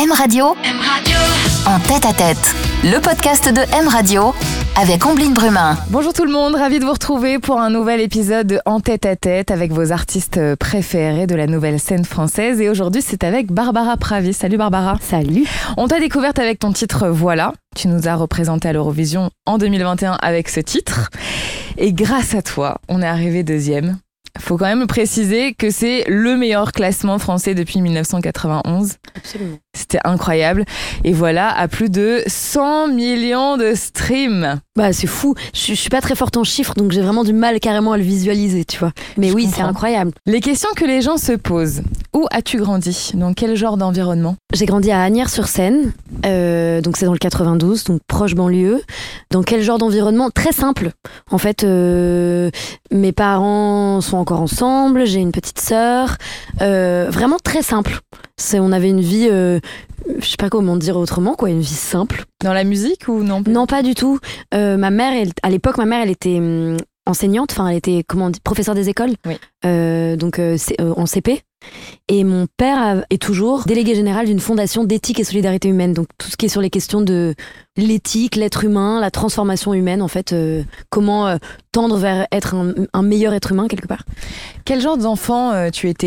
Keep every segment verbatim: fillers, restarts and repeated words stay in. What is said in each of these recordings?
M Radio, M Radio. En tête à tête, le podcast de M Radio avec Ombline Brumin. Bonjour tout le monde, ravi de vous retrouver pour un nouvel épisode de En tête à tête avec vos artistes préférés de la nouvelle scène française. Et aujourd'hui, c'est avec Barbara Pravi. Salut Barbara. Salut. On t'a découverte avec ton titre Voilà. Tu nous as représenté à l'Eurovision en deux mille vingt et un avec ce titre. Et grâce à toi, on est arrivé deuxième. Faut quand même préciser que c'est le meilleur classement français depuis dix-neuf cent quatre-vingt-onze. Absolument. C'était incroyable. Et voilà, à plus de cent millions de streams. Bah, c'est fou. Je, je suis pas très forte en chiffres, donc j'ai vraiment du mal carrément à le visualiser, tu vois. Mais je oui, comprends. C'est incroyable. Les questions que les gens se posent. Où as-tu grandi ? Dans quel genre d'environnement ? J'ai grandi à Asnières-sur-Seine, euh, donc c'est dans le quatre-vingt-douze, donc proche banlieue. Dans quel genre d'environnement ? Très simple. En fait, euh, mes parents sont encore ensemble, j'ai une petite sœur. Euh, vraiment très simple. C'est, on avait une vie, euh, je sais pas comment dire autrement, quoi, une vie simple. Dans la musique ou non ? Non, pas du tout. Euh, ma mère, elle, à l'époque, ma mère, elle était hum, enseignante, enfin, elle était, comment on dit, professeure des écoles, oui. euh, donc euh, c'est, euh, en C P. Et mon père a, est toujours délégué général d'une fondation d'éthique et solidarité humaine. Donc tout ce qui est sur les questions de l'éthique, l'être humain, la transformation humaine, en fait, euh, comment euh, tendre vers être un, un meilleur être humain quelque part. Quel genre d'enfant euh, tu étais ?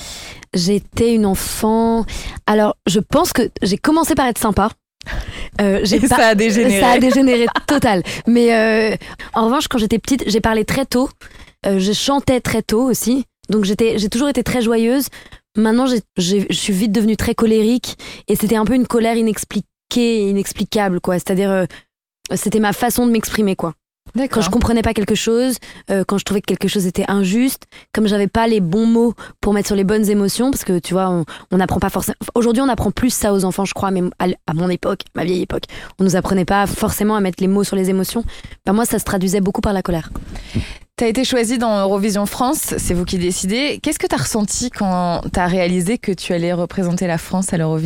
J'étais une enfant... Alors, je pense que j'ai commencé par être sympa. Euh, j'ai Et pas... ça a dégénéré. Ça a dégénéré total. Mais euh, en revanche, quand j'étais petite, j'ai parlé très tôt. Euh, je chantais très tôt aussi. Donc j'étais, j'ai toujours été très joyeuse. Maintenant, j'ai, j'ai, je suis vite devenue très colérique. Et c'était un peu une colère inexpliquée et inexplicable, quoi. C'est-à-dire, euh, c'était ma façon de m'exprimer, quoi. D'accord. Quand je comprenais pas quelque chose, euh, quand je trouvais que quelque chose était injuste, comme j'avais pas les bons mots pour mettre sur les bonnes émotions, parce que tu vois, on, on apprend pas forcément. Aujourd'hui, on apprend plus ça aux enfants, je crois, mais à, à mon époque, ma vieille époque, on nous apprenait pas forcément à mettre les mots sur les émotions. Ben moi, ça se traduisait beaucoup par la colère. T'as été choisie dans Eurovision France, c'est vous qui décidez. Qu'est-ce que t'as ressenti quand t'as réalisé que tu allais représenter la France à l'Eurovision ?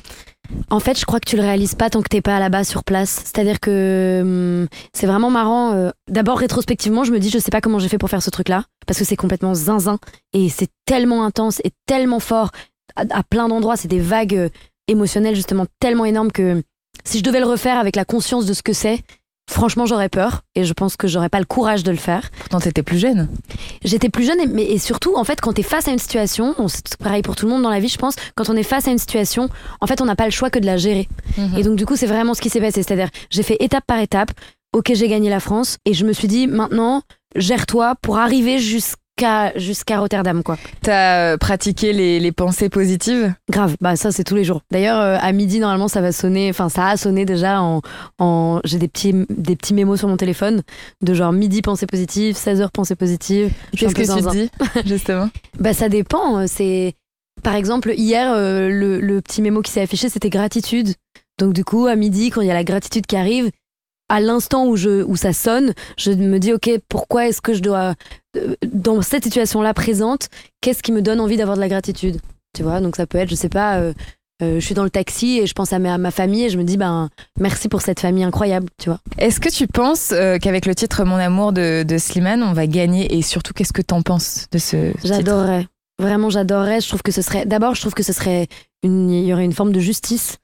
En fait, je crois que tu le réalises pas tant que t'es pas là-bas sur place. C'est-à-dire que hum, c'est vraiment marrant. Euh, d'abord, rétrospectivement, je me dis, je sais pas comment j'ai fait pour faire ce truc-là, parce que c'est complètement zinzin et c'est tellement intense et tellement fort à, à plein d'endroits. C'est des vagues euh, émotionnelles justement tellement énormes que si je devais le refaire avec la conscience de ce que c'est, franchement, j'aurais peur et je pense que j'aurais pas le courage de le faire. Pourtant, t'étais plus jeune. J'étais plus jeune, et, mais, et surtout, en fait, quand t'es face à une situation, on, c'est pareil pour tout le monde dans la vie, je pense, quand on est face à une situation, en fait, on n'a pas le choix que de la gérer. Mmh. Et donc, du coup, c'est vraiment ce qui s'est passé. C'est-à-dire, j'ai fait étape par étape. Ok, j'ai gagné la France. Et je me suis dit, maintenant, gère-toi pour arriver jusqu'à, jusqu'à Rotterdam, quoi. T'as pratiqué les, les pensées positives ? Grave, bah ça c'est tous les jours. D'ailleurs euh, à midi normalement ça va sonner, enfin ça a sonné déjà en, en... j'ai des petits, des petits mémos sur mon téléphone de genre midi pensée positive, seize heures pensée positive. Qu'est-ce que tu te dis justement ? Bah ça dépend, c'est par exemple hier euh, le, le petit mémo qui s'est affiché c'était gratitude. Donc du coup à midi quand il y a la gratitude qui arrive, à l'instant où, je, où ça sonne, je me dis ok pourquoi est-ce que je dois, dans cette situation-là présente, qu'est-ce qui me donne envie d'avoir de la gratitude ? Tu vois, donc ça peut être, je sais pas, euh, euh, je suis dans le taxi et je pense à ma, à ma famille et je me dis, ben, merci pour cette famille incroyable, tu vois. Est-ce que tu penses euh, qu'avec le titre Mon amour de, de Slimane, on va gagner ? Et surtout, qu'est-ce que t'en penses de ce titre ? J'adorerais. Vraiment, j'adorerais. Je trouve que ce serait, d'abord, je trouve que ce serait, une, il y aurait une forme de justice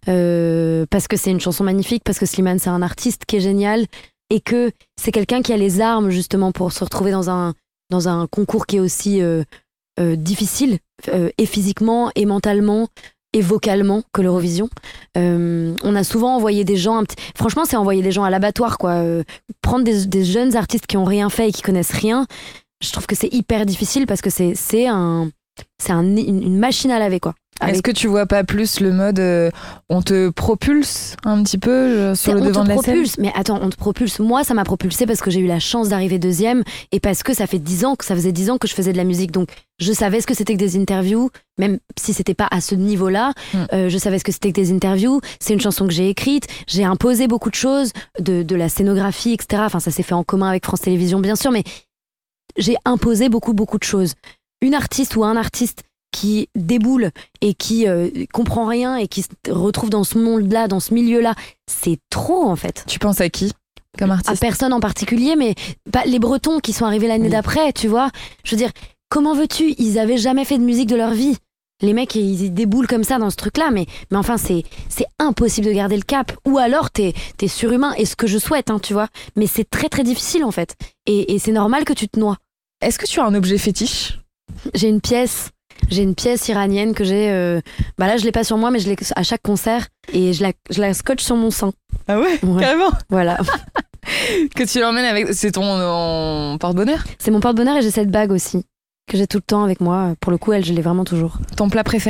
euh, parce que c'est une chanson magnifique, parce que Slimane, c'est un artiste qui est génial et que c'est quelqu'un qui a les armes justement pour se retrouver dans un, dans un concours qui est aussi euh, euh, difficile. Euh, et physiquement, et mentalement, et vocalement que l'Eurovision. Euh, on a souvent envoyé des gens... Un petit... Franchement, c'est envoyer des gens à l'abattoir, quoi. Euh, prendre des, des jeunes artistes qui ont rien fait et qui connaissent rien, je trouve que c'est hyper difficile parce que c'est, c'est, un, c'est un, une, une machine à laver, quoi. Avec... Est-ce que tu vois pas plus le mode euh, on te propulse un petit peu euh, sur c'est, le devant de la propulse, scène ? Mais attends, on te propulse. Moi, ça m'a propulsé parce que j'ai eu la chance d'arriver deuxième et parce que ça fait dix ans que ça faisait dix ans que je faisais de la musique. Donc, je savais ce que c'était que des interviews, même si c'était pas à ce niveau-là. Mm. Euh, je savais ce que c'était que des interviews. C'est une chanson que j'ai écrite. J'ai imposé beaucoup de choses, de, de la scénographie, et cetera. Enfin, ça s'est fait en commun avec France Télévisions, bien sûr, mais j'ai imposé beaucoup, beaucoup de choses. Une artiste ou un artiste qui déboule et qui euh, comprend rien et qui se retrouve dans ce monde-là, dans ce milieu-là, c'est trop en fait. Tu penses à qui comme artiste ? À personne en particulier, mais bah, les Bretons qui sont arrivés l'année oui. d'après, tu vois. Je veux dire, comment veux-tu ? Ils avaient jamais fait de musique de leur vie. Les mecs, ils, ils déboulent comme ça dans ce truc-là, mais, mais enfin, c'est, c'est impossible de garder le cap. Ou alors, t'es, t'es surhumain, et ce que je souhaite, hein, tu vois. Mais c'est très, très difficile, en fait. Et, et c'est normal que tu te noies. Est-ce que tu as un objet fétiche ? J'ai une pièce, j'ai une pièce iranienne que j'ai. Euh, bah là, je l'ai pas sur moi, mais je l'ai à chaque concert et je la, je la scotche sur mon sein. Ah ouais, Ouais. Carrément. Voilà. Que tu l'emmènes avec. C'est ton, ton porte-bonheur ? C'est mon porte-bonheur et j'ai cette bague aussi que j'ai tout le temps avec moi. Pour le coup, elle, je l'ai vraiment toujours. Ton plat préféré ?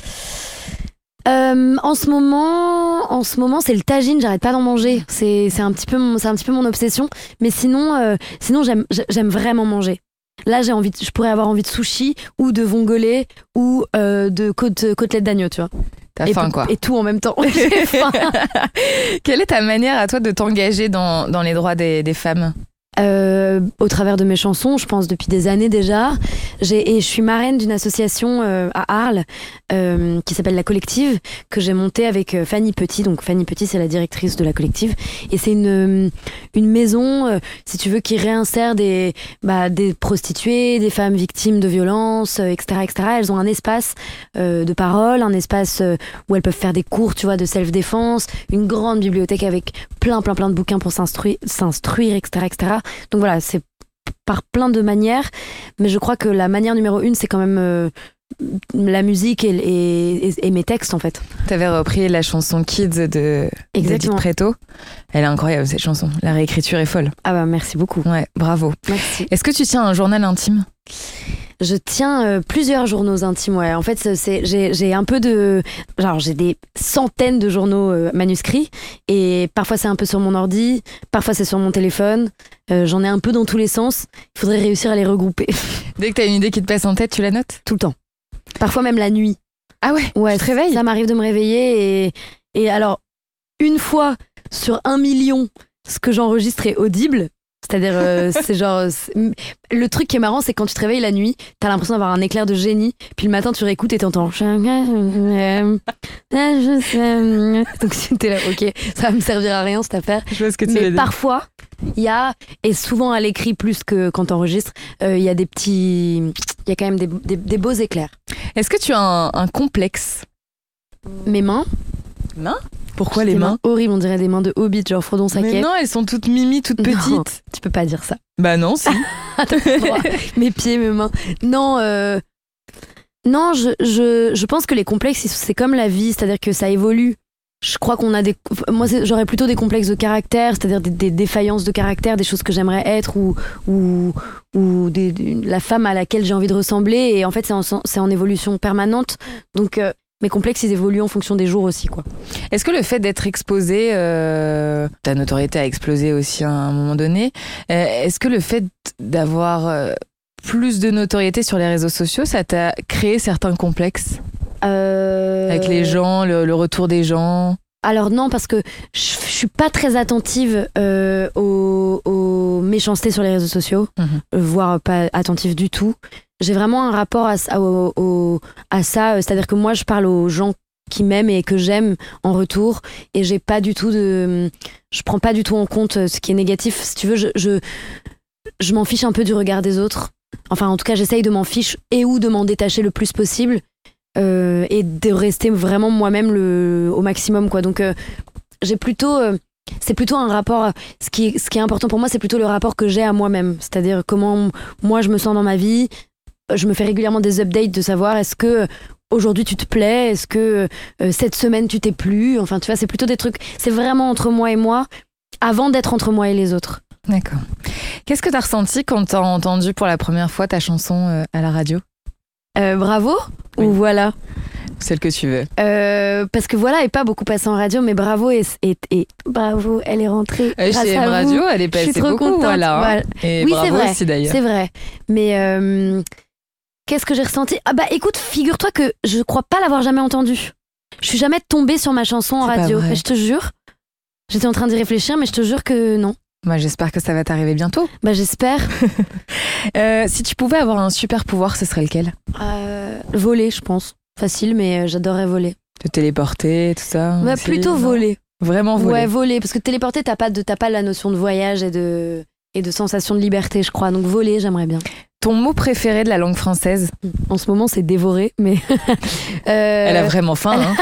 Euh, en ce moment, en ce moment, c'est le tagine. J'arrête pas d'en manger. C'est, c'est un petit peu, mon, c'est un petit peu mon obsession. Mais sinon, euh, sinon, j'aime, j'aime vraiment manger. Là, j'ai envie, de, je pourrais avoir envie de sushi ou de vongolais ou euh, de côte, côtelette d'agneau, tu vois. T'as et faim, p- quoi. Et tout en même temps. J'ai faim. Quelle est ta manière à toi de t'engager dans, dans les droits des, des femmes ? Euh, au travers de mes chansons, je pense depuis des années déjà. J'ai, et je suis marraine d'une association euh, à Arles euh, qui s'appelle La Collective, que j'ai montée avec euh, Fanny Petit. Donc Fanny Petit, c'est la directrice de La Collective. Et c'est une, une maison, euh, si tu veux, qui réinsère des, bah, des prostituées, des femmes victimes de violences, euh, et cetera, et cetera. Elles ont un espace euh, de parole, un espace euh, où elles peuvent faire des cours, tu vois, de self-défense, une grande bibliothèque avec plein, plein, plein de bouquins pour s'instruire, s'instruire, et cetera, et cetera. Donc voilà, c'est par plein de manières, mais je crois que la manière numéro une, c'est quand même euh, la musique et, et, et, et mes textes, en fait. T'avais repris la chanson Kids de Edith Preto. Elle est incroyable, cette chanson. La réécriture est folle. Ah bah merci beaucoup. Ouais, bravo. Merci. Est-ce que tu tiens un journal intime ? Je tiens euh, plusieurs journaux intimes, ouais. En fait, c'est, c'est, j'ai, j'ai un peu de... Genre, j'ai des centaines de journaux euh, manuscrits. Et parfois, c'est un peu sur mon ordi. Parfois, c'est sur mon téléphone. Euh, j'en ai un peu dans tous les sens. Il faudrait réussir à les regrouper. Dès que t'as une idée qui te passe en tête, tu la notes ? Tout le temps. Parfois, même la nuit. Ah ouais, Ouais, tu te réveilles ? Ça m'arrive de me réveiller. Et, et alors, une fois sur un million, ce que j'enregistre est audible. C'est-à-dire, euh, c'est genre... C'est... Le truc qui est marrant, c'est quand tu te réveilles la nuit, t'as l'impression d'avoir un éclair de génie, puis le matin, tu réécoutes et t'entends... Donc t'es là, ok, ça va me servir à rien, cette affaire. Je vois ce que tu Mais veux dire. parfois, il y a, et souvent à l'écrit plus que quand t'enregistres, il euh, y a des petits... Il y a quand même des, des, des beaux éclairs. Est-ce que tu as un, un complexe ? Mes mains... Mains ? Pourquoi les des mains ? Horribles, on dirait des mains de Hobbit, genre Frodon Mais Saquet. non, elles sont toutes mimi, toutes Non, petites. tu peux pas dire ça. Bah non, si. Mes pieds, mes mains. Non, euh... non je, je, je pense que les complexes, c'est comme la vie, c'est-à-dire que ça évolue. Je crois qu'on a des... Moi, c'est... j'aurais plutôt des complexes de caractère, c'est-à-dire des, des défaillances de caractère, des choses que j'aimerais être ou, ou, ou des, des... la femme à laquelle j'ai envie de ressembler. Et en fait, c'est en, c'est en évolution permanente. Donc... Euh... Mes complexes, ils évoluent en fonction des jours aussi, quoi. Est-ce que le fait d'être exposé, euh, ta notoriété a explosé aussi à un moment donné, euh, est-ce que le fait d'avoir euh, plus de notoriété sur les réseaux sociaux, ça t'a créé certains complexes euh... avec les gens, le, le retour des gens ? Alors non, parce que je, je suis pas très attentive euh, aux, aux méchancetés sur les réseaux sociaux, mmh. euh, voire pas attentive du tout. J'ai vraiment un rapport à, à, au, à ça, c'est-à-dire que moi je parle aux gens qui m'aiment et que j'aime en retour, et j'ai pas du tout de, je prends pas du tout en compte ce qui est négatif. Si tu veux, je, je, je m'en fiche un peu du regard des autres. Enfin, en tout cas, j'essaye de m'en fiche et ou de m'en détacher le plus possible. Euh, et de rester vraiment moi-même le, au maximum, quoi. Donc euh, j'ai plutôt euh, c'est plutôt un rapport, ce qui est, ce qui est important pour moi, c'est plutôt le rapport que j'ai à moi-même, c'est-à-dire comment moi je me sens dans ma vie. Je me fais régulièrement des updates de savoir est-ce que aujourd'hui tu te plais, est-ce que euh, cette semaine tu t'es plu, enfin tu vois, c'est plutôt des trucs, c'est vraiment entre moi et moi avant d'être entre moi et les autres. D'accord. Qu'est-ce que t'as ressenti quand t'as entendu pour la première fois ta chanson euh, à la radio ? Euh, bravo Oui. ou voilà, Celle que tu veux. euh, parce que voilà est pas beaucoup passée en radio, mais bravo et, et, et bravo, elle est rentrée Euh, grâce chez à M Radio, vous. elle est Je suis passée trop beaucoup, contente. voilà. hein. Voilà. Et Oui, bravo c'est vrai, aussi d'ailleurs. c'est vrai. Mais euh, qu'est-ce que j'ai ressenti ? Ah bah écoute, figure-toi que je crois pas l'avoir jamais entendue. Je suis jamais tombée sur ma chanson en C'est pas radio. vrai. Et je te jure. J'étais en train d'y réfléchir, mais je te jure que non. Bah, j'espère que ça va t'arriver bientôt. Bah j'espère. Euh, si tu pouvais avoir un super pouvoir, ce serait lequel ? Euh, voler, je pense. Facile, mais euh, j'adorerais voler. Te téléporter, tout ça Bah aussi, plutôt non ? voler. Vraiment voler. Ouais, voler. Parce que téléporter, t'as pas, de, t'as pas la notion de voyage et de, et de sensation de liberté, je crois. Donc voler, j'aimerais bien. Ton mot préféré de la langue française? En ce moment, c'est dévoré, mais... euh... Elle a vraiment faim, hein.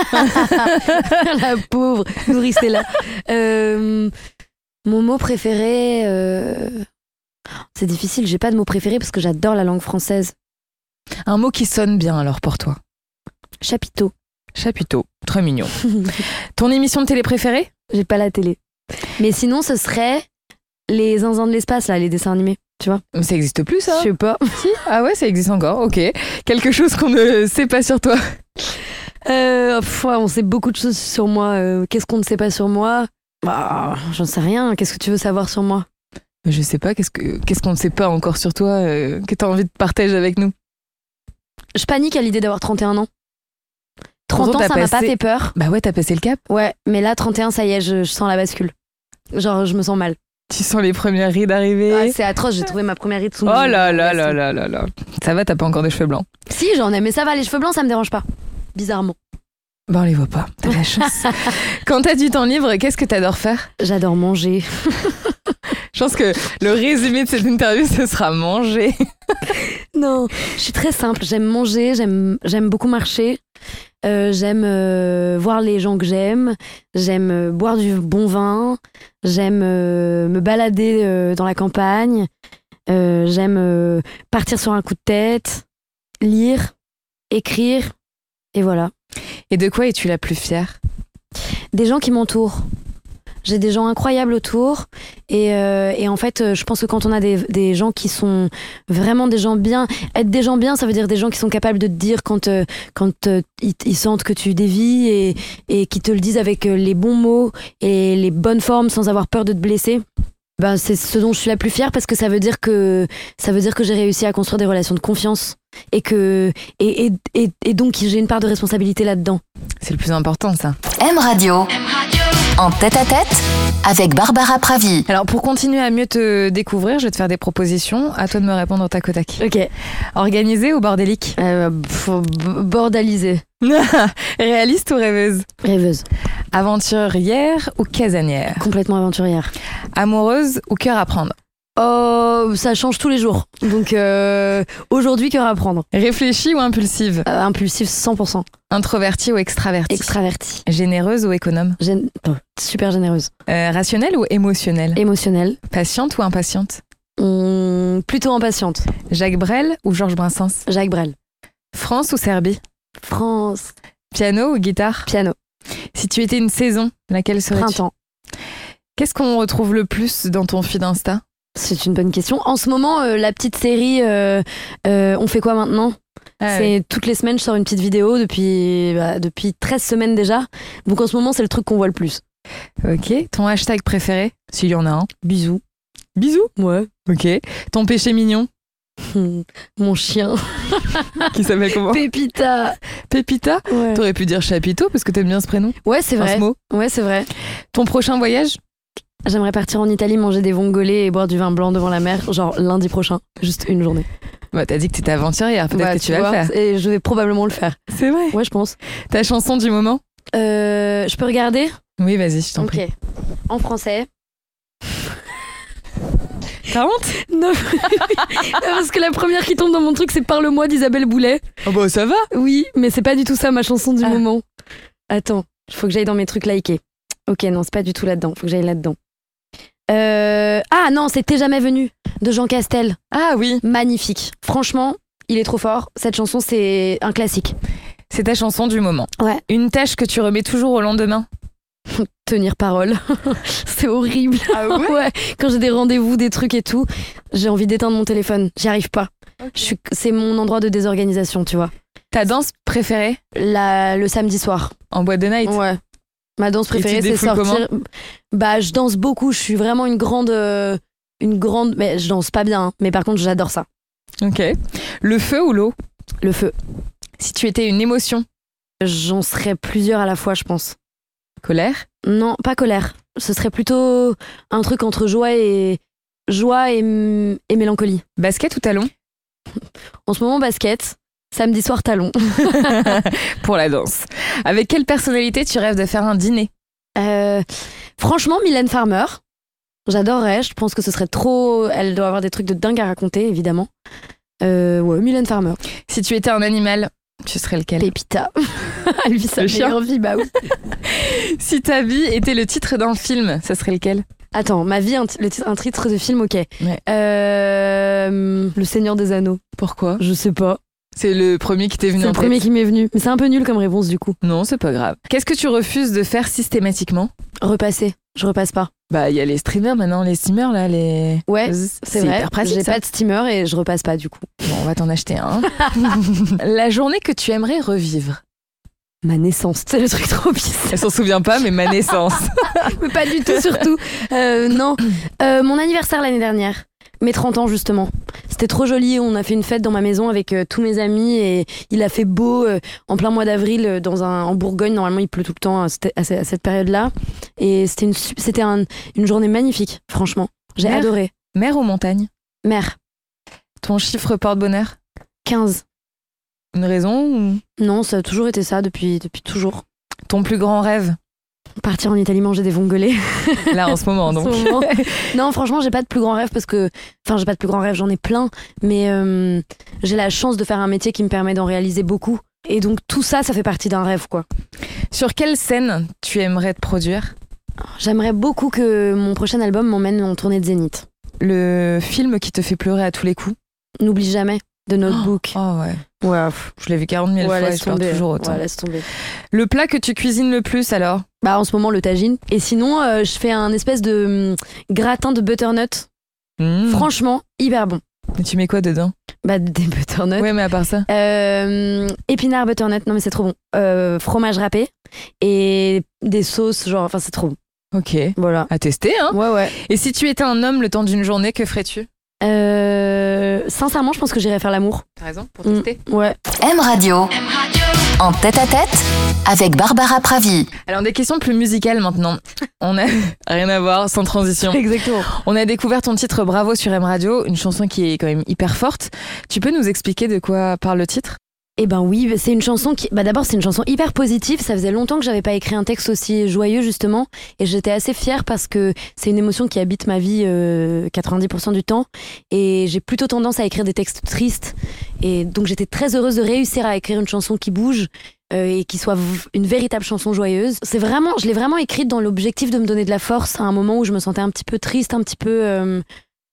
La pauvre, nourrissez là. Euh... Mon mot préféré... Euh... C'est difficile, j'ai pas de mot préféré parce que j'adore la langue française. Un mot qui sonne bien alors pour toi? Chapiteau. Chapiteau, très mignon. Ton émission de télé préférée? J'ai pas la télé. Mais sinon, ce serait les zinzins de l'espace, là, les dessins animés, tu vois. Mais ça existe plus, ça? Je sais pas. Si. Ah ouais, ça existe encore, ok. Quelque chose qu'on ne sait pas sur toi? euh, pff, ouais, On sait beaucoup de choses sur moi. Euh, qu'est-ce qu'on ne sait pas sur moi? Bah, j'en sais rien. Qu'est-ce que tu veux savoir sur moi? Je sais pas, qu'est-ce que qu'est-ce qu'on ne sait pas encore sur toi euh, que t'as envie de partager avec nous? Je panique à l'idée d'avoir trente et un ans. trente Pourtant, ans, ça t'as m'a pas passé- fait peur. Bah ouais, t'as passé le cap. Ouais, mais là, trente et un, ça y est, je, je sens la bascule. Genre, je me sens mal. Tu sens les premières rides arriver. Ah, c'est atroce, j'ai trouvé ma première ride sous Oh mon- là là là là là là. Ça va, t'as pas encore des cheveux blancs? Si, j'en ai, mais ça va, les cheveux blancs, ça me dérange pas. Bizarrement. Bah on les voit pas, t'as de la chance. Quand t'as du temps libre, qu'est-ce que t'adores faire? J'adore manger. Je pense que le résumé de cette interview, ce sera manger. Non, je suis très simple. J'aime manger, j'aime, j'aime beaucoup marcher. Euh, j'aime euh, voir les gens que j'aime. J'aime euh, boire du bon vin. J'aime euh, me balader euh, dans la campagne. Euh, j'aime euh, partir sur un coup de tête. Lire, écrire. Et voilà. Et de quoi es-tu la plus fière? Des gens qui m'entourent. J'ai des gens incroyables autour et, euh, et en fait je pense que quand on a des, des gens qui sont vraiment des gens bien, être des gens bien ça veut dire des gens qui sont capables de te dire quand, euh, quand euh, ils, ils sentent que tu dévies et, et qui te le disent avec les bons mots et les bonnes formes sans avoir peur de te blesser. Ben, c'est ce dont je suis la plus fière parce que ça veut dire que ça veut dire que j'ai réussi à construire des relations de confiance et que et, et, et, et donc j'ai une part de responsabilité là-dedans. C'est le plus important, ça. M Radio. En tête-à-tête avec Barbara Pravi. Alors, pour continuer à mieux te découvrir, je vais te faire des propositions. À toi de me répondre au tac au tac. Ok. Organisée ou bordélique? Euh, pff, b- bordalisée. Réaliste ou rêveuse? Rêveuse. Aventurière ou casanière? Complètement aventurière. Amoureuse ou cœur à prendre? Oh, ça change tous les jours. Donc euh, aujourd'hui, cœur à prendre. Réfléchie ou impulsive? Euh, impulsif cent pour cent. Introvertie ou extravertie? Extravertie. Généreuse ou économe? Gén- oh, super généreuse. Euh, rationnelle ou émotionnelle? Émotionnelle. Patiente ou impatiente? Hum, plutôt impatiente. Jacques Brel ou Georges Brassens? Jacques Brel. France ou Serbie? France. Piano ou guitare? Piano. Si tu étais une saison, laquelle serais-tu? Printemps. Qu'est-ce qu'on retrouve le plus dans ton feed Insta? C'est une bonne question. En ce moment, euh, la petite série euh, euh, On fait quoi maintenant? Ah C'est oui. toutes les semaines, je sors une petite vidéo depuis, bah, depuis treize semaines déjà. Donc en ce moment, c'est le truc qu'on voit le plus. Ok. Ton hashtag préféré? S'il y en a un. Bisous. Bisous. Ouais. Ok. Ton péché mignon? Mon chien. Qui s'appelle comment? Pépita. Pépita? Ouais, T'aurais pu dire Chapiteau parce que t'aimes bien ce prénom. ouais c'est Enfin, vrai. ce mot. Ouais, c'est vrai. Ton prochain voyage? J'aimerais partir en Italie, manger des vongolais et boire du vin blanc devant la mer, genre lundi prochain. Juste une journée. Bah, t'as dit que t'étais aventurière, peut-être Ouais, que tu, vas vois, le faire. Et je vais probablement le faire. C'est vrai. Ouais, je pense. Ta chanson du moment? Euh, je peux regarder? Oui, vas-y, je t'en Ok. prie. En français. T'as honte? Non. Parce que la première qui tombe dans mon truc, c'est Parle-moi d'Isabelle Boulet. Oh bah ça va. Oui, mais c'est pas du tout ça ma chanson du Ah. moment. Attends, il faut que j'aille dans mes trucs likés. Ok, non, c'est pas du tout là-dedans. Faut que j'aille là-dedans. Euh... Ah non, c'est T'es jamais venu de Jean Castel. Ah oui. Magnifique. Franchement, il est trop fort. Cette chanson, c'est un classique. C'est ta chanson du moment. Ouais. Une tâche que tu remets toujours au lendemain? Tenir parole. C'est horrible. Ah ouais? Quand j'ai des rendez-vous, des trucs et tout, j'ai envie d'éteindre mon téléphone. J'y arrive pas. Je suis... C'est mon endroit de désorganisation, tu vois. Ta danse préférée? La... Le samedi soir. En boîte de night? Ouais. Ma danse préférée, tu te c'est défoules sortir. Bah, je danse beaucoup. Je suis vraiment une grande, euh, une grande. Mais je danse pas bien. Hein. Mais par contre, j'adore ça. Ok. Le feu ou l'eau? Le feu. Si tu étais une émotion? J'en serais plusieurs à la fois, je pense. Colère? Non, pas colère. Ce serait plutôt un truc entre joie et joie et, et mélancolie. Basket ou talon? En ce moment, basket. Samedi soir, talon. Pour la danse. Avec quelle personnalité tu rêves de faire un dîner? Euh, franchement, Mylène Farmer. J'adorerais. Je pense que ce serait trop. Elle doit avoir des trucs de dingue à raconter, évidemment. Euh, ouais, Mylène Farmer. Si tu étais un animal, tu serais lequel? Pépita. Elle vit sa Le chien. meilleure vie, bah oui. Si ta vie était le titre d'un film, ça serait lequel? Attends, ma vie, un, t- le titre, un titre de film, ok. Ouais. Euh, le Seigneur des Anneaux. Pourquoi? Je sais pas. C'est le premier qui t'est venu C'est en le premier tête. qui m'est venu. Mais c'est un peu nul comme réponse du coup. Non, c'est pas grave. Qu'est-ce que tu refuses de faire systématiquement? Repasser. Je repasse pas. Bah, il y a les streamers maintenant, les steamers là, les. Ouais, c'est c'est vrai. hyper pratique. J'ai ça. pas de steamer et je repasse pas du coup. Bon, on va t'en acheter un. La journée que tu aimerais revivre. Ma naissance, c'est le truc trop bizarre. Elle s'en souvient pas, mais ma naissance. Mais pas du tout, surtout. Euh, non. Euh, mon anniversaire l'année dernière. Mes trente ans, justement. C'était trop joli. On a fait une fête dans ma maison avec euh, tous mes amis et il a fait beau euh, en plein mois d'avril euh, dans un, en Bourgogne. Normalement, il pleut tout le temps à, cette- à ce- à cette période-là. Et c'était une, su- c'était un- une journée magnifique, franchement. J'ai Mer. adoré. Mer ou montagne? Mer, Ton chiffre porte-bonheur? quinze. Une raison ou... Non, ça a toujours été ça depuis, depuis toujours. Ton plus grand rêve? Partir en Italie manger des vongolais. Là, en ce moment, En donc. ce moment. Non, franchement, j'ai pas de plus grand rêve parce que. Enfin, j'ai pas de plus grand rêve, j'en ai plein. Mais euh, j'ai la chance de faire un métier qui me permet d'en réaliser beaucoup. Et donc, tout ça, ça fait partie d'un rêve, quoi. Sur quelle scène tu aimerais te produire? J'aimerais beaucoup que mon prochain album m'emmène en tournée de Zénith. Le film qui te fait pleurer à tous les coups? N'oublie jamais, de Notebook. Oh ouais. Ouais, Je l'ai vu quarante mille ouais, fois et laisse je pleure tomber. toujours autant. Ouais, laisse tomber. Le plat que tu cuisines le plus alors? Bah, en ce moment, le tagine. Et sinon, euh, je fais un espèce de hum, gratin de butternut. Mmh. Franchement, hyper bon. Et tu mets quoi dedans? Bah, des butternuts. Ouais, mais à part ça. Euh, épinards butternut, non mais c'est trop bon. Euh, fromage râpé et des sauces, genre, enfin c'est trop bon. Ok. Voilà. À tester, hein. Ouais, ouais. Et si tu étais un homme le temps d'une journée, que ferais-tu? Euh, sincèrement, je pense que j'irais faire l'amour. T'as raison, pour Mm, tester. ouais. M Radio. En tête-à-tête avec Barbara Pravi. Alors, des questions plus musicales maintenant. On a rien à voir, sans transition. Exactement. On a découvert ton titre Bravo sur M Radio, une chanson qui est quand même hyper forte. Tu peux nous expliquer de quoi parle le titre? Eh ben oui, c'est une chanson qui. Bah d'abord, c'est une chanson hyper positive. Ça faisait longtemps que j'avais pas écrit un texte aussi joyeux, justement. Et j'étais assez fière parce que c'est une émotion qui habite ma vie euh, quatre-vingt-dix pour cent du temps. Et j'ai plutôt tendance à écrire des textes tristes. Et donc, j'étais très heureuse de réussir à écrire une chanson qui bouge euh, et qui soit v- une véritable chanson joyeuse. C'est vraiment. Je l'ai vraiment écrite dans l'objectif de me donner de la force à un moment où je me sentais un petit peu triste, un petit peu. euh,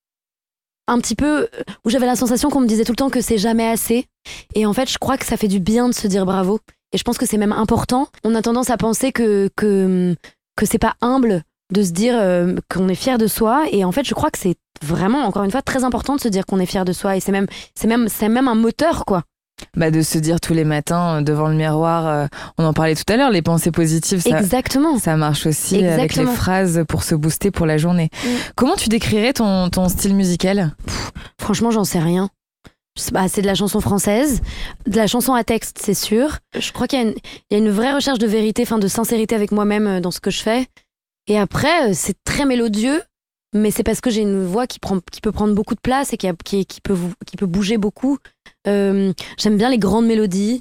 un petit peu où j'avais la sensation qu'on me disait tout le temps que c'est jamais assez. Et en fait, je crois que ça fait du bien de se dire bravo. Et je pense que c'est même important. On a tendance à penser que, que, que c'est pas humble de se dire euh, qu'on est fier de soi. Et en fait, je crois que c'est vraiment, encore une fois, très important de se dire qu'on est fier de soi. Et c'est même, c'est même, c'est même un moteur, quoi. Bah, de se dire tous les matins euh, devant le miroir, euh, on en parlait tout à l'heure, les pensées positives, ça, Exactement. ça marche aussi avec les Exactement. phrases pour se booster pour la journée. Mm. Comment tu décrirais ton, ton style musical? Franchement, j'en sais rien. Je sais pas, c'est de la chanson française, de la chanson à texte, c'est sûr. Je crois qu'il y a une, il y a une vraie recherche de vérité, enfin de sincérité avec moi-même euh, dans ce que je fais. Et après, euh, c'est très mélodieux, mais c'est parce que j'ai une voix qui, prend, qui peut prendre beaucoup de place et qui, a- qui, qui, peut, vous- qui peut bouger beaucoup. Euh, j'aime bien les grandes mélodies.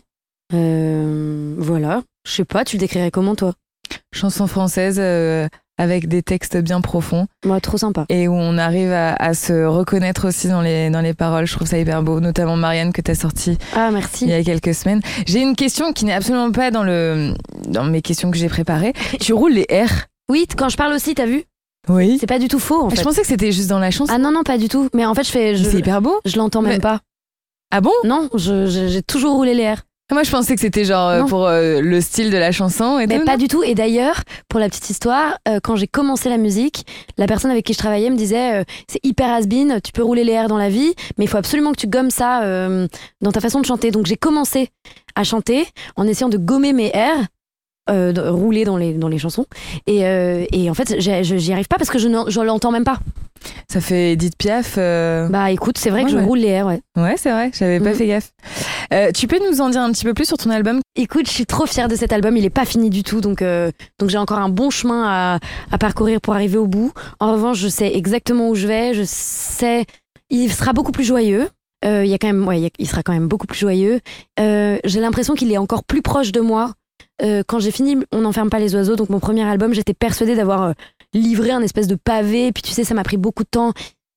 Euh, voilà. Je sais pas, tu le décrirais comment, toi? Chanson française euh, avec des textes bien profonds Moi, trop sympa. et où on arrive à, à se reconnaître aussi dans les, dans les paroles. Je trouve ça hyper beau, notamment Marianne que tu as sorti Ah, il merci. y a quelques semaines. J'ai une question qui n'est absolument pas dans, le, dans mes questions que j'ai préparées. Tu roules les R? Oui, t- quand je parle aussi, t'as vu? Oui. C'est pas du tout faux, en Je fait. pensais que c'était juste dans la chanson. Ah non, non, pas du tout. Mais en fait, je fais... Mais Je, c'est hyper beau. je l'entends même Mais- pas. Ah bon? Non, je- je- j'ai toujours roulé les airs. Moi, je pensais que c'était genre euh, Non. pour euh, le style de la chanson et Mais tout. pas non du tout. Et d'ailleurs, pour la petite histoire, euh, quand j'ai commencé la musique, la personne avec qui je travaillais me disait euh, c'est hyper has-been, tu peux rouler les airs dans la vie, mais il faut absolument que tu gommes ça euh, dans ta façon de chanter. Donc j'ai commencé à chanter en essayant de gommer mes airs. Euh, de rouler dans les, dans les chansons et, euh, et en fait j'ai- je- j'y arrive pas parce que je, n'en- je l'entends même pas. Ça fait Edith Piaf. euh, Bah écoute, c'est vrai Ouais, que je ouais. roule les airs, ouais. Ouais, c'est vrai, j'avais pas Mhm. fait gaffe. Euh, tu peux nous en dire un petit peu plus sur ton album? Écoute, je suis trop fière de cet album. Il est pas fini du tout, donc euh, donc j'ai encore un bon chemin à, à parcourir pour arriver au bout. En revanche, je sais exactement où je vais. Je sais, il sera beaucoup plus joyeux. Euh, il y a quand même, ouais, il y a- il sera quand même beaucoup plus joyeux. Euh, j'ai l'impression qu'il est encore plus proche de moi. Euh, quand j'ai fini, on n'enferme pas les oiseaux. Donc mon premier album, j'étais persuadée d'avoir euh, livré un espèce de pavé. Puis tu sais, ça m'a pris beaucoup de temps.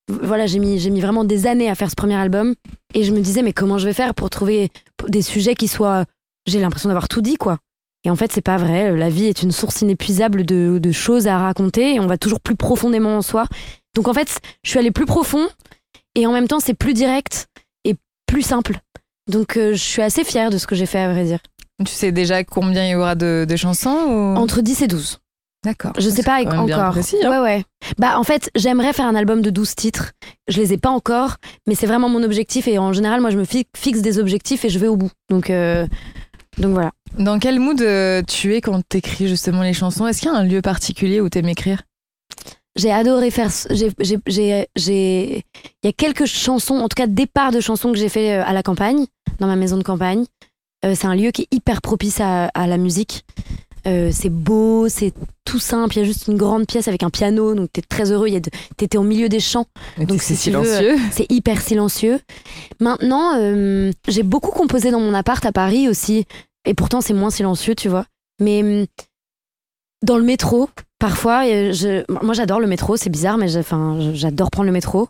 voilà, j'ai mis, j'ai mis vraiment des années à faire ce premier album. Et je me disais, mais comment je vais faire pour trouver des sujets qui soient... J'ai l'impression d'avoir tout dit, quoi. Et en fait, c'est pas vrai. La vie est une source inépuisable de, de choses à raconter et on va toujours plus profondément en soi. Donc en fait, je suis allée plus profond et en même temps, c'est plus direct et plus simple. Donc euh, je suis assez fière de ce que j'ai fait, à vrai dire. Tu sais déjà combien il y aura de, de chansons ou... Entre dix et douze. D'accord. Je sais pas quand même encore. Bien précis, hein. Ouais, ouais. Bah, en fait, j'aimerais faire un album de douze titres. Je les ai pas encore, mais c'est vraiment mon objectif. Et en général, moi, je me fi- fixe des objectifs et je vais au bout. Donc, euh, donc voilà. Dans quel mood euh, tu es quand t'écris justement les chansons ? Est-ce qu'il y a un lieu particulier où t'aimes écrire ? J'ai adoré faire. J'ai, j'ai, j'ai, j'ai... Il y a quelques chansons, en tout cas, départ de chansons que j'ai fait à la campagne, dans ma maison de campagne. Euh, c'est un lieu qui est hyper propice à, à la musique. Euh, c'est beau, c'est tout simple. Il y a juste une grande pièce avec un piano, donc t'es très heureux. Il y a de... T'étais au milieu des champs, Mais donc c'est si tu veux, silencieux. c'est hyper silencieux. Maintenant, euh, j'ai beaucoup composé dans mon appart à Paris aussi, et pourtant c'est moins silencieux, tu vois. Mais euh, dans le métro, parfois, euh, je... moi j'adore le métro. C'est bizarre, mais j'ai... enfin, j'adore prendre le métro.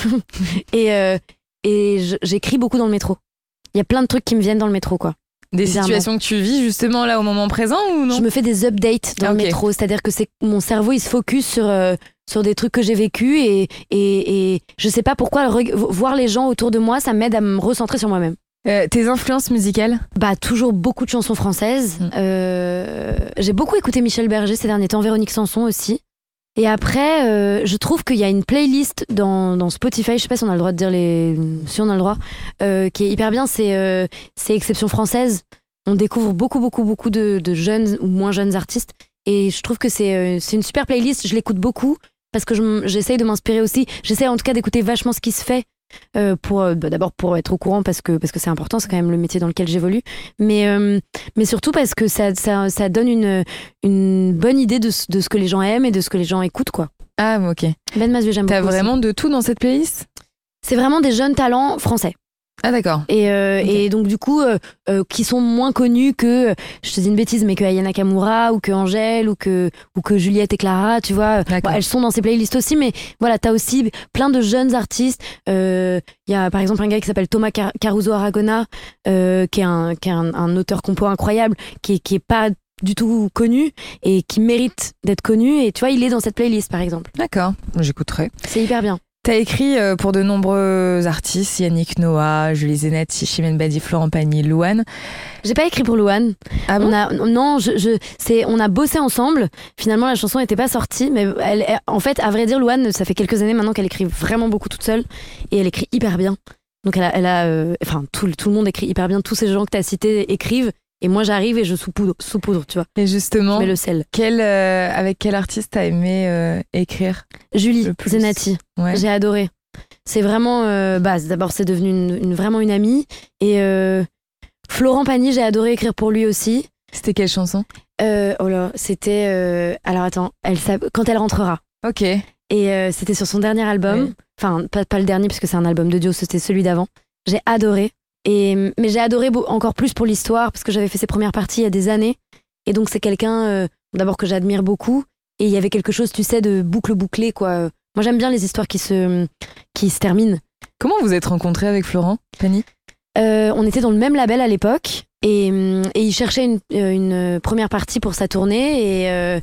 et euh, et je... j'écris beaucoup dans le métro. Il y a plein de trucs qui me viennent dans le métro, quoi. Des Bizarrement. situations que tu vis justement là au moment présent ou non ? Je me fais des updates dans Ah, le ok. métro, c'est-à-dire que c'est mon cerveau il se focus sur euh, sur des trucs que j'ai vécus et et et je sais pas pourquoi re- voir les gens autour de moi, ça m'aide à me recentrer sur moi-même. Euh, tes influences musicales ? Bah toujours beaucoup de chansons françaises. Mm. Euh, j'ai beaucoup écouté Michel Berger ces derniers temps, Véronique Sanson aussi. Et après, euh, je trouve qu'il y a une playlist dans, dans Spotify, je sais pas si on a le droit de dire les, si on a le droit, euh, qui est hyper bien. C'est euh, c'est Exception française. On découvre beaucoup, beaucoup, beaucoup de, de jeunes ou moins jeunes artistes. Et je trouve que c'est euh, c'est une super playlist. Je l'écoute beaucoup parce que je m- j'essaye de m'inspirer aussi. J'essaie en tout cas d'écouter vachement ce qui se fait. Euh, pour euh, bah, d'abord pour être au courant parce que parce que c'est important, c'est quand même le métier dans lequel j'évolue, mais euh, mais surtout parce que ça ça, ça donne une une bonne idée de, ce- de ce que les gens aiment et de ce que les gens écoutent, quoi. Ah ok. Ben Mazué, j'aime T'as beaucoup aussi. vraiment de tout dans cette playlist ? C'est vraiment des jeunes talents français. Ah d'accord. Et, euh, Ok. et donc du coup, euh, euh, qui sont moins connus que, je te dis une bêtise, mais que Aya Nakamura ou que Angèle ou que, ou que Juliette et Clara, tu vois. D'accord. Bon, elles sont dans ces playlists aussi, mais voilà, t'as aussi plein de jeunes artistes. Il euh, y a par exemple un gars qui s'appelle Thomas Car- Caruso Aragona, euh, qui est, un, qui est un, un auteur-compo incroyable, qui, est- qui est pas du tout connu et qui mérite d'être connu. Et tu vois, il est dans cette playlist, par exemple. D'accord, j'écouterai. C'est hyper bien. T'as écrit euh, pour de nombreux artistes, Yannick Noah, Julie Zenetti, Chimène Badi, Florent Pagny, Louane. J'ai pas écrit pour Louane. Ah bon ? On a, non, je, je, c'est, on a bossé ensemble. Finalement, la chanson n'était pas sortie, mais elle, elle- en fait, à vrai dire, Louane, ça fait quelques années maintenant qu'elle écrit vraiment beaucoup toute seule et elle écrit hyper bien. Donc, elle a, elle a, euh, enfin, tout, le- tout le monde écrit hyper bien. Tous ces gens que t'as cités écrivent et moi, j'arrive et je saupoudre, saupoudre, tu vois. Et Je justement, mets le sel. quel, euh, avec quel artiste t'as aimé euh, écrire ? Julie Le plus. Zenati, Ouais. j'ai adoré. C'est vraiment, euh, bah, d'abord, c'est devenu une, une- vraiment une amie et euh, Florent Pagny, j'ai adoré écrire pour lui aussi. C'était quelle chanson ? Euh, oh là, c'était, euh, alors attends, elle, s'app- quand elle rentrera. Ok. Et euh, c'était sur son dernier album. Ouais. Enfin, pas, pas le dernier, puisque c'est un album de duo, c'était celui d'avant. J'ai adoré. Et, mais j'ai adoré beau- encore plus pour l'histoire, parce que j'avais fait ses premières parties il y a des années. Et donc, c'est quelqu'un, euh, d'abord, que j'admire beaucoup. Et il y avait quelque chose, tu sais, de boucle bouclée, quoi. Moi, j'aime bien les histoires qui se, qui se terminent. Comment vous êtes rencontrés avec Florent Pagny ? Euh, on était dans le même label à l'époque. Et, et il cherchait une, une première partie pour sa tournée. Et, euh,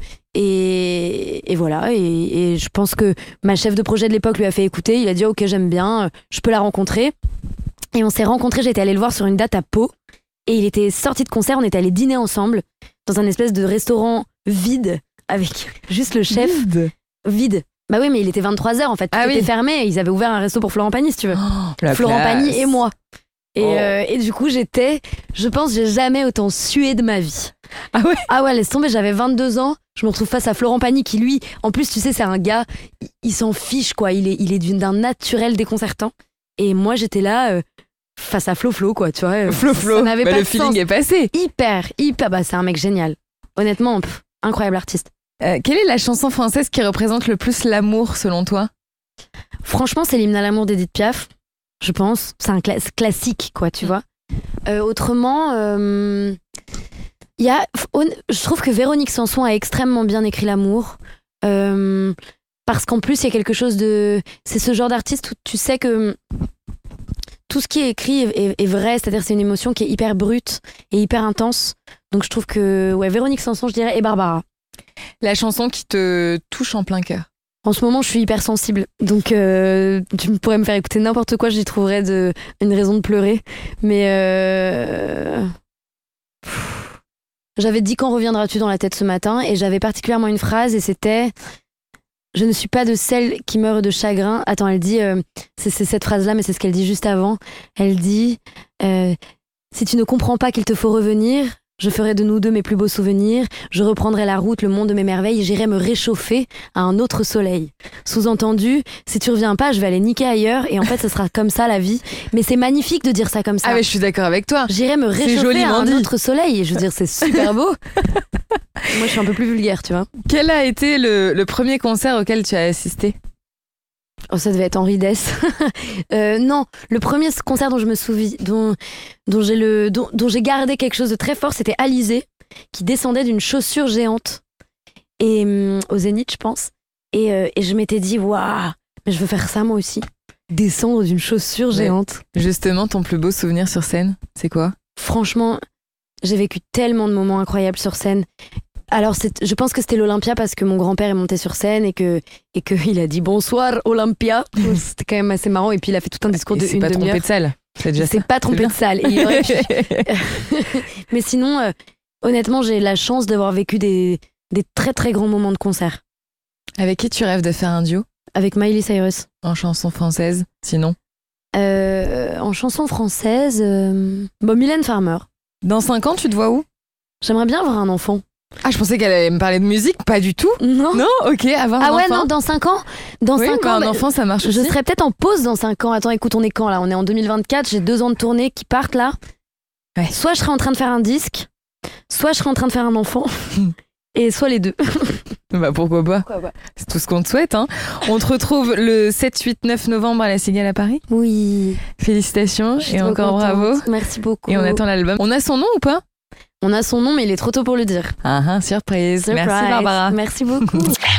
et, et voilà. Et, et je pense que ma chef de projet de l'époque lui a fait écouter. Il a dit ok, j'aime bien, je peux la rencontrer. Et on s'est rencontrés. J'étais allée le voir sur une date à Pau. Et il était sorti de concert. On était allés dîner ensemble dans un espèce de restaurant vide avec juste le chef vide. Bah oui, mais il était vingt-trois heures en fait. Tout Ah était oui. fermé. Ils avaient ouvert un resto pour Florent Pagny, si tu veux. Oh, la Florent classe. Pagny et moi. Et, Oh. euh, et du coup, j'étais, je pense, j'ai jamais autant sué de ma vie. Ah ouais ? Ah ouais, laisse tomber, j'avais vingt-deux ans. Je me retrouve face à Florent Pagny qui, lui, en plus, tu sais, c'est un gars, il, il s'en fiche, quoi. Il est, il est d'une- d'un naturel déconcertant. Et moi, j'étais là, euh, face à Flo Flo, quoi, tu vois. euh, Flo ça Flo. n'avait Bah, pas le de feeling sens. est passé. Hyper, hyper, bah c'est un mec génial. Honnêtement, pff, incroyable artiste. Euh, quelle est la chanson française qui représente le plus l'amour selon toi ? Franchement, c'est l'hymne à l'amour d'Edith Piaf, je pense. C'est un cla- classique, quoi, tu Mm. vois. Euh, autrement, euh, il y a, je trouve que Véronique Sanson a extrêmement bien écrit l'amour. Euh, parce qu'en plus, il y a quelque chose de... C'est ce genre d'artiste où tu sais que tout ce qui est écrit est, est, est vrai, c'est-à-dire c'est une émotion qui est hyper brute et hyper intense. Donc je trouve que, ouais, Véronique Sanson, je dirais, et Barbara. La chanson qui te touche en plein cœur. En ce moment, je suis hyper sensible, donc euh, tu pourrais me faire écouter n'importe quoi, j'y trouverais de, une raison de pleurer. Mais euh... j'avais dit quand reviendras-tu dans la tête ce matin, et j'avais particulièrement une phrase, et c'était « Je ne suis pas de celle qui meurt de chagrin ». Attends, elle dit, euh, c'est, c'est cette phrase-là, mais c'est ce qu'elle dit juste avant. Elle dit euh, « Si tu ne comprends pas qu'il te faut revenir », je ferai de nous deux mes plus beaux souvenirs, je reprendrai la route, le monde de mes merveilles, et j'irai me réchauffer à un autre soleil. Sous-entendu, si tu reviens pas, je vais aller niquer ailleurs, et en fait, ce sera comme ça la vie. Mais c'est magnifique de dire ça comme ça. Ah mais je suis d'accord avec toi. J'irai me réchauffer à un dit. autre soleil, et je veux dire, c'est super beau. Moi, je suis un peu plus vulgaire, tu vois. Quel a été le, le premier concert auquel tu as assisté ? Oh, ça devait être Henri Dess. euh, non, le premier concert dont je me souviens, dont, dont, j'ai le, dont, dont j'ai gardé quelque chose de très fort, c'était Alizé, qui descendait d'une chaussure géante et, euh, au Zénith, je pense. Et, euh, et je m'étais dit, waouh, mais je veux faire ça moi aussi. Descendre d'une chaussure ouais. géante. Justement, ton plus beau souvenir sur scène, c'est quoi ? Franchement, j'ai vécu tellement de moments incroyables sur scène. Alors, c'est, je pense que c'était l'Olympia parce que mon grand-père est monté sur scène et que et que il a dit bonsoir Olympia. C'était quand même assez marrant et puis il a fait tout un discours de une demi-heure. C'est pas trompé de salle. C'est déjà c'est ça. pas trompé de salle. Et il aurait pu... Mais sinon, euh, honnêtement, j'ai la chance d'avoir vécu des des très très grands moments de concert. Avec qui tu rêves de faire un duo ? Avec Miley Cyrus. En chanson française, sinon euh, En chanson française, euh... bon, Mylène Farmer. Dans cinq ans, tu te vois où ? J'aimerais bien avoir un enfant. Ah, je pensais qu'elle allait me parler de musique, pas du tout. Non. Non, ok, avoir un ah enfant. Ah ouais, non, dans cinq ans. Dans oui, cinq ans, ans, un bah, enfant, ça marche aussi. Je serais peut-être en pause dans cinq ans. Attends, écoute, on est quand là ? On est en deux mille vingt-quatre, j'ai deux ans de tournée qui partent là. Ouais. Soit je serais en train de faire un disque, soit je serais en train de faire un enfant, et soit les deux. Bah pourquoi pas. Pourquoi pas. C'est tout ce qu'on te souhaite. Hein. On te retrouve le sept, huit, neuf novembre à la Cigale à Paris. Oui. Félicitations et encore contente. Bravo. Merci beaucoup. Et on attend l'album. On a son nom ou pas ? On a son nom, mais il est trop tôt pour le dire. Ah, ah surprise. Surprise. Merci Barbara. Merci beaucoup.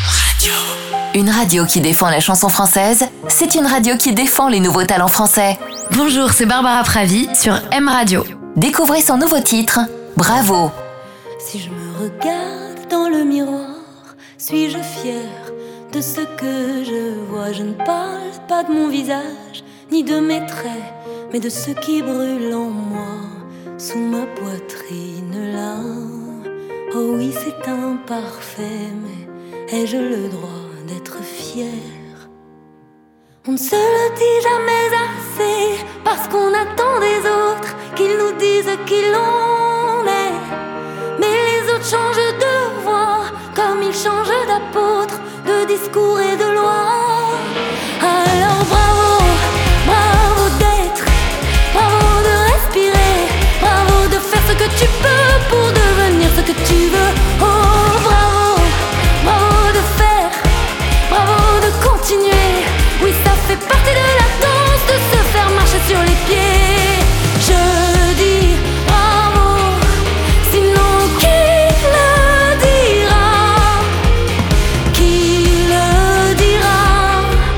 Une radio qui défend la chanson française, c'est une radio qui défend les nouveaux talents français. Bonjour, c'est Barbara Pravi sur M Radio. Découvrez son nouveau titre, Bravo. Si je me regarde dans le miroir, suis-je fière de ce que je vois ? Je ne parle pas de mon visage, ni de mes traits, mais de ce qui brûle en moi. Sous ma poitrine là, oh oui c'est imparfait, mais ai-je le droit d'être fière ? On ne se le dit jamais assez, parce qu'on attend des autres qu'ils nous disent qui l'on est. Mais les autres changent de voix, comme ils changent d'apôtre, de discours et de loi. Alors bravo, bravo d'être, bravo de respirer, bravo de faire ce que tu peux pour devenir ce que tu veux. Oh bravo, bravo de faire, bravo de continuer. Oui ça fait partie de la danse, de se faire marcher sur les pieds. Je dis bravo, sinon qui le dira? Qui le dira?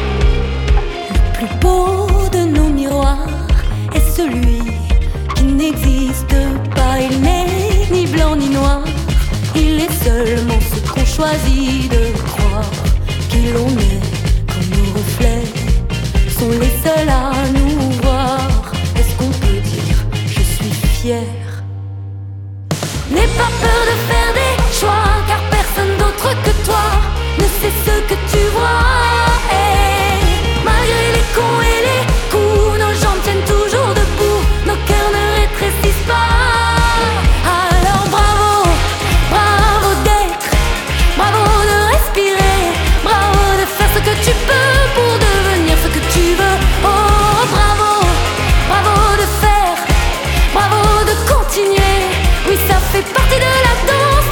Le plus beau de nos miroirs est celui qui n'existe pas. Il n'est ni blanc ni noir, il est seulement ce qu'on choisit de croire. Qui l'on est comme nos reflets sont les seuls à nous voir. Est-ce qu'on peut dire je suis fière? N'aie pas peur de faire des choix, car personne d'autre que toi ne sait ce que tu vois. Hey, malgré les cons et les coups, nos jambes tiennent toujours debout, nos cœurs ne rétrécissent pas. Alors bravo, bravo d'être, bravo de respirer, bravo de faire ce que tu peux pour devenir ce que tu veux. Oh bravo, bravo de faire, bravo de continuer. Oui ça fait partie de la danse,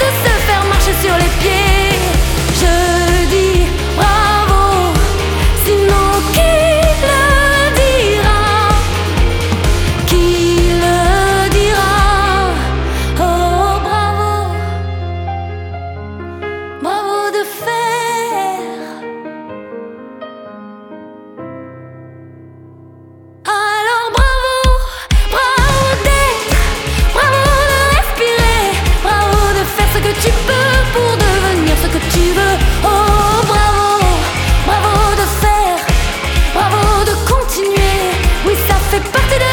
partie